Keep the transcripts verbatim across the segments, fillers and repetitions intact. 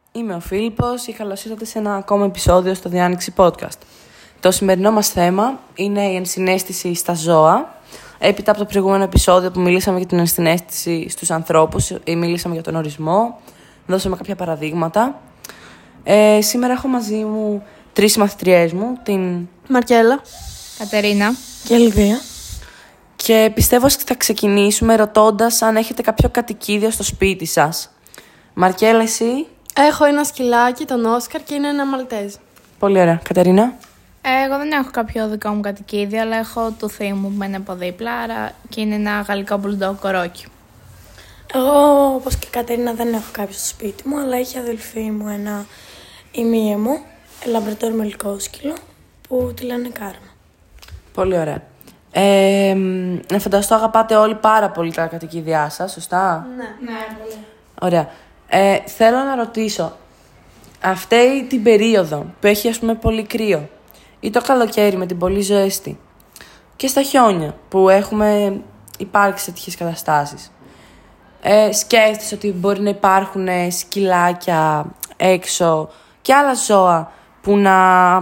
Είμαι ο Φίλιππος και καλώς ήρθατε σε ένα ακόμα επεισόδιο στο Διάνοιξη Podcast. Το σημερινό μας θέμα είναι η ενσυναίσθηση στα ζώα. Έπειτα από το προηγούμενο επεισόδιο που μιλήσαμε για την ενσυναίσθηση στους ανθρώπους ή μιλήσαμε για τον ορισμό, δώσαμε κάποια παραδείγματα. Ε, σήμερα έχω μαζί μου τρεις μαθητριές μου, την Μαρκέλα, Κατερίνα και Ελβία. Και πιστεύω ότι θα ξεκινήσουμε ρωτώντας αν έχετε κάποιο κατοικίδιο στο σπίτι σας. Μαρκέλα, εσύ? Έχω ένα σκυλάκι, τον Όσκαρ, και είναι ένα Μαλτέζ. Πολύ ωραία. Κατερίνα? Εγώ δεν έχω κάποιο δικό μου κατοικίδιο, αλλά έχω το θείο μου που μένει από δίπλα, άρα και είναι ένα γαλλικό μπουλντόγκ κορόκι. Εγώ, όπως και η Κατερίνα, δεν έχω κάποιο στο σπίτι μου, αλλά έχει αδελφή μου ένα ημίαιμο, λαμπραντόρ μελικόσκυλο, που τη λένε Κάρμα. Πολύ ωραία. Ε, να φανταστώ αγαπάτε όλοι πάρα πολύ τα κατοικίδια σας, σωστά? Ναι, ναι, πολύ. Ωραία. Ε, θέλω να ρωτήσω, αυτή την περίοδο που έχει ας πούμε πολύ κρύο ή το καλοκαίρι με την πολύ ζέστη και στα χιόνια που έχουμε υπάρξει σε τέτοιες καταστάσεις, ε, σκέφτεσαι ότι μπορεί να υπάρχουν σκυλάκια έξω και άλλα ζώα που να,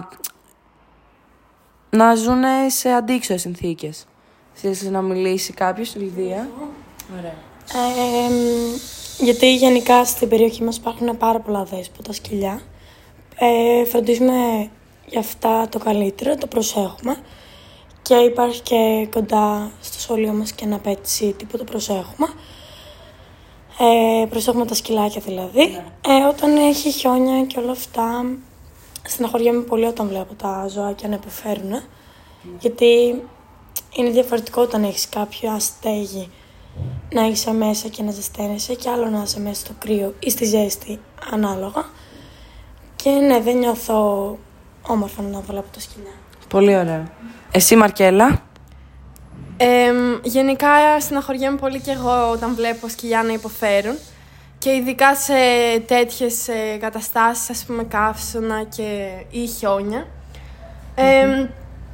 να ζουν σε αντίξωες συνθήκες? Θέλεις να μιλήσει κάποιος, Λιδία? Ωραία. Ε, γιατί γενικά στην περιοχή μας υπάρχουν πάρα πολλά δέσποτα σκυλιά. Ε, φροντίζουμε για αυτά το καλύτερο, το προσέχουμε. Και υπάρχει και κοντά στο σχολείο μας και ένα pet city που το προσέχουμε. Ε, προσέχουμε τα σκυλάκια δηλαδή. Ναι. Ε, όταν έχει χιόνια και όλα αυτά, στεναχωριέμαι πολύ όταν βλέπω τα ζωάκια να υποφέρουν. Ναι. Γιατί είναι διαφορετικό όταν έχεις κάποια στέγη να είσαι μέσα και να ζεσταίνεσαι, και άλλο να είσαι μέσα στο κρύο ή στη ζέστη, ανάλογα. Και ναι, δεν νιώθω όμορφα να βλέπω τα σκυλιά. Πολύ ωραία. Εσύ, Μαρκέλα? Ε, γενικά στεναχωριέμαι πολύ και εγώ όταν βλέπω σκυλιά να υποφέρουν. Και ειδικά σε τέτοιες ε, καταστάσεις, ας πούμε καύσωνα και ή χιόνια. Ε, mm-hmm.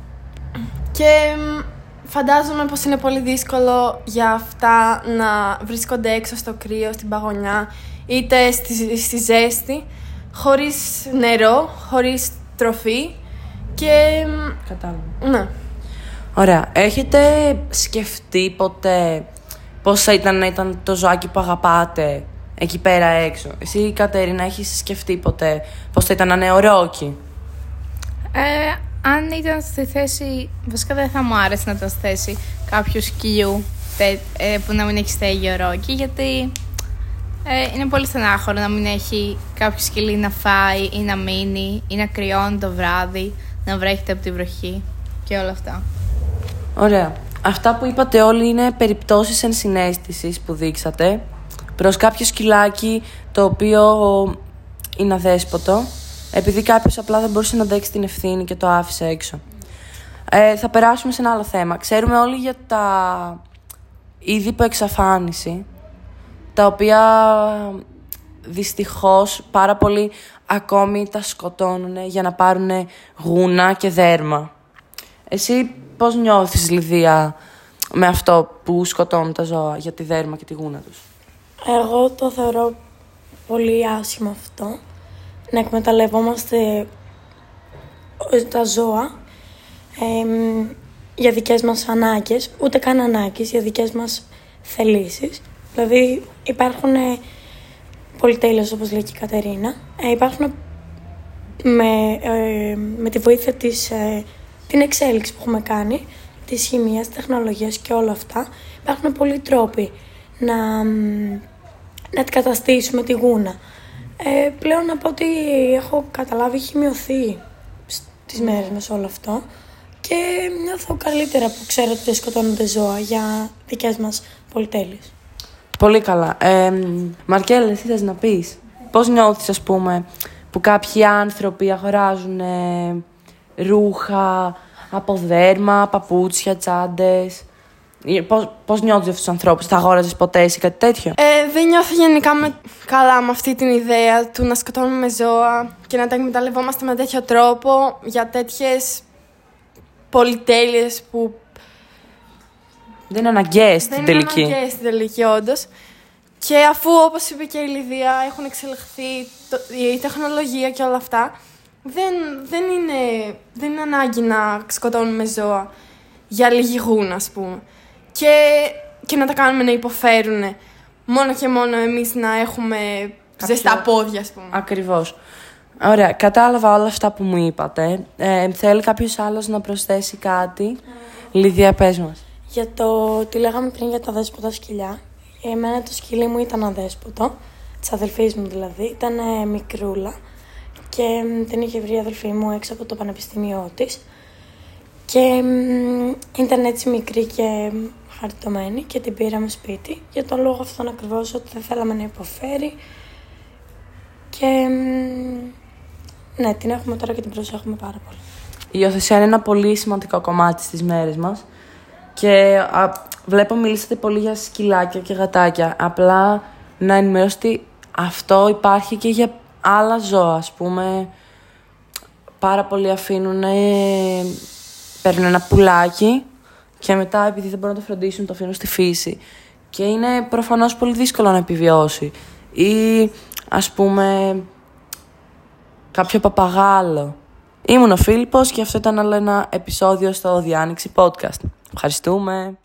Και φαντάζομαι πως είναι πολύ δύσκολο για αυτά να βρίσκονται έξω στο κρύο, στην παγωνιά, είτε στη, στη ζέστη, χωρίς νερό, χωρίς τροφή και... Κατάλαβα. Ναι. Ωραία. Έχετε σκεφτεί ποτέ πώς θα ήταν να ήταν το ζωάκι που αγαπάτε εκεί πέρα έξω? Εσύ, Κατερίνα, έχεις σκεφτεί ποτέ πώς θα ήταν να είναι ο Ρόκι? Ε, αν ήταν στη θέση, βασικά δεν θα μου άρεσε να ήταν στη θέση κάποιου σκυλιού τε, ε, που να μην έχει στέγη ο Ρόκι, γιατί ε, είναι πολύ στενάχωρο να μην έχει κάποιο σκυλί να φάει ή να μείνει ή να κρυώνει το βράδυ, να βρέχεται από τη βροχή και όλα αυτά. Ωραία. Αυτά που είπατε όλοι είναι περιπτώσεις ενσυναίσθησης που δείξατε προς κάποιο σκυλάκι το οποίο είναι αδέσποτο, επειδή κάποιος απλά δεν μπορούσε να αντέξει την ευθύνη και το άφησε έξω. Ε, θα περάσουμε σε ένα άλλο θέμα. Ξέρουμε όλοι για τα είδη υπό εξαφάνιση, τα οποία δυστυχώς πάρα πολλοί ακόμη τα σκοτώνουν για να πάρουν γούνα και δέρμα. Εσύ πώς νιώθεις, Λιδία, με αυτό που σκοτώνουν τα ζώα για τη δέρμα και τη γούνα τους? Εγώ το θεωρώ πολύ άσχημο αυτό, να εκμεταλλευόμαστε τα ζώα ε, για δικές μας ανάγκες, ούτε καν ανάγκες, για δικές μας θελήσεις. Δηλαδή υπάρχουν ε, πολυτέλειες, όπως λέει και η Κατερίνα, ε, υπάρχουν με, ε, με τη βοήθεια της, ε, την εξέλιξη που έχουμε κάνει, της χημείας, τεχνολογίας και όλα αυτά, υπάρχουν πολλοί τρόποι να, να αντικαταστήσουμε τη γούνα. Ε, πλέον από ό,τι έχω καταλάβει έχει μειωθεί στις μέρες μας όλο αυτό, και νιώθω καλύτερα που ξέρω ότι δεν σκοτώνονται ζώα για δικές μας πολυτέλειες. Πολύ καλά. Ε, Μαρκέλα, εσύ θες να πεις πώς νιώθεις, ας πούμε, που κάποιοι άνθρωποι αγοράζουν ε, ρούχα από δέρμα, παπούτσια, τσάντες? Πώς, πώς νιώθεις αυτούς τους ανθρώπους? Θα αγόραζες ποτέ εσύ κάτι τέτοιο? Ε, δεν νιώθω γενικά με, καλά με αυτή την ιδέα του να σκοτώνουμε ζώα και να τα εκμεταλλευόμαστε με τέτοιο τρόπο για τέτοιες πολυτέλειες που δεν είναι αναγκαίες στην τελική. Δεν είναι αναγκαίες στην τελική, όντως. Και αφού, όπως είπε και η Λιδία, έχουν εξελιχθεί το, η τεχνολογία και όλα αυτά, δεν, δεν, είναι, δεν είναι ανάγκη να σκοτώνουμε ζώα για λίγη γούνα, ας πούμε. Και, και να τα κάνουμε να υποφέρουν. Μόνο και μόνο εμείς να έχουμε Κάποιο... ζεστά πόδια, ας πούμε. Ακριβώς. Ωραία, κατάλαβα όλα αυτά που μου είπατε. Ε, θέλει κάποιος άλλος να προσθέσει κάτι? Mm. Λιδία, πες μας. Για το τι λέγαμε πριν για τα αδέσποτα σκυλιά. Εμένα το σκυλί μου ήταν αδέσποτο, της αδελφής μου δηλαδή. Ήταν ε, μικρούλα και ε, την είχε βρει η αδελφή μου έξω από το πανεπιστήμιό της. Και ε, ήταν έτσι μικρή και χαριτωμένη και την πήραμε σπίτι. Για τον λόγο αυτόν ακριβώς, ότι δεν θέλαμε να υποφέρει. Και ναι, την έχουμε τώρα και την προσέχουμε πάρα πολύ. Η υιοθεσία είναι ένα πολύ σημαντικό κομμάτι στις μέρες μας. Και α, βλέπω μιλήσατε πολύ για σκυλάκια και γατάκια. Απλά να ενημερώσω ότι αυτό υπάρχει και για άλλα ζώα. Ας πούμε, πάρα πολλοί αφήνουν, παίρνουν ένα πουλάκι και μετά, επειδή δεν μπορούν να το φροντίσουν, το αφήνουν στη φύση. Και είναι προφανώς πολύ δύσκολο να επιβιώσει. Ή, ας πούμε, κάποιο παπαγάλο. Ήμουν ο Φίλιππος και αυτό ήταν άλλο ένα επεισόδιο στο Διάνοιξη Podcast. Ευχαριστούμε.